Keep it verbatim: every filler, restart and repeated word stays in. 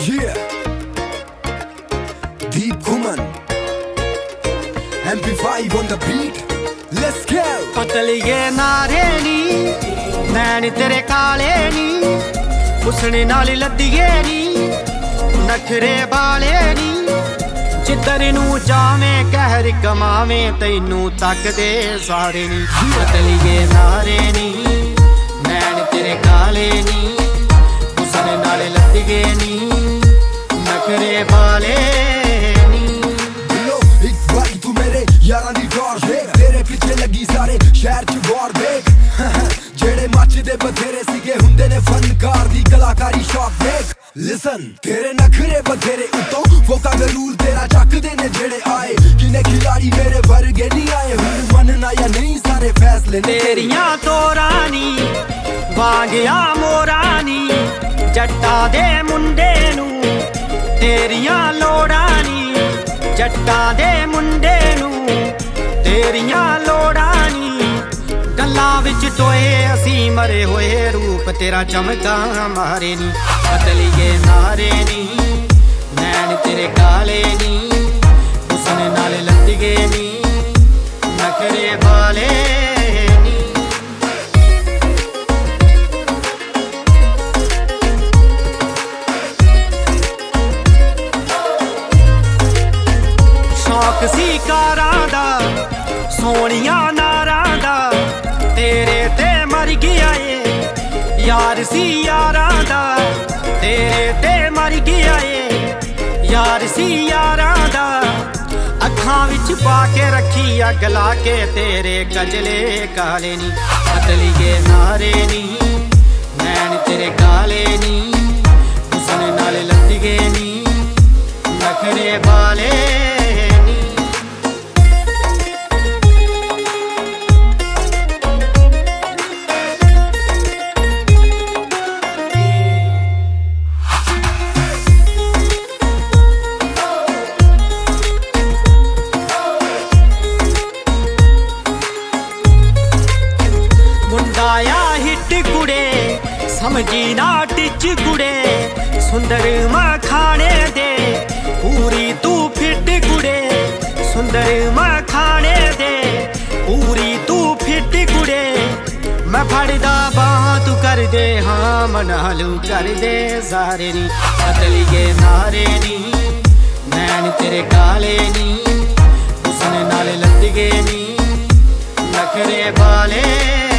Yeah, Deep Kuman, M P five on the beat. Let's go. पतलिए नारे नी नैन तेरे काले नी हुस्न नाल लद्दिए नी नखरे बाले नी जिधर नू जावे कहर कमावे तैनू तकदे सारे नी पतलिए नारे नी नैन तेरे काले नी हुस्न नाल लद्दिए नी नखरे बाले नी लो एक बारी तू मेरे यारां दी डोर देख तेरे पिछे लगी सारे शहर च वार देख जेड़े मचदे बथेरे सीगे हुंदे ने फनकार दी कलाकारी शौक देख लिसन तेरे नखरे बथेरे उतो फोका गरूर तेरा चकदे ने जेड़े आए किने खिलाड़ी मेरे वर्गे नहीं आए हुन मनना या नहीं सारे फैसले तेरियां तोरानी वांगिया मोरानी जट्टा दे मुंडे नू तेरियां लोड़ानी जट्टा दे मुंडे नू तेरियां लोड़ानी गल्लां विच टोए असी मरे होए रूप तेरा चमका मारे नी पतलिए नारे नी नैन तेरे काले नी हुस्न नाल लद्दिए नी नखरे बाले नी शौक सी कारां दा सोहणियां नारां दा तेरे ते मर गया ए यार सी यारां दा तेरे ते मर गया ए यार सी यारां दा अखां विच पा के रखी अग ला के तेरे कजले काले नी पतलिए नारे नी नैन तेरे काले नी हुस्न नाल लद्दिए नी नखरे बाले नी आया हिट कुड़े समझी ना टिच कुड़े सुंदर मखाने दे पूरी तू फिट कुड़े सुंदर मखाने दे पूरी तू फिट कुड़े मैं फड़दा बाह तू कर दे हाँ मनालू कर दे सारे नी पतलिए नारे नी नैन तेरे काले नी हुस्न नाल लद्दिए नी नखरे बाले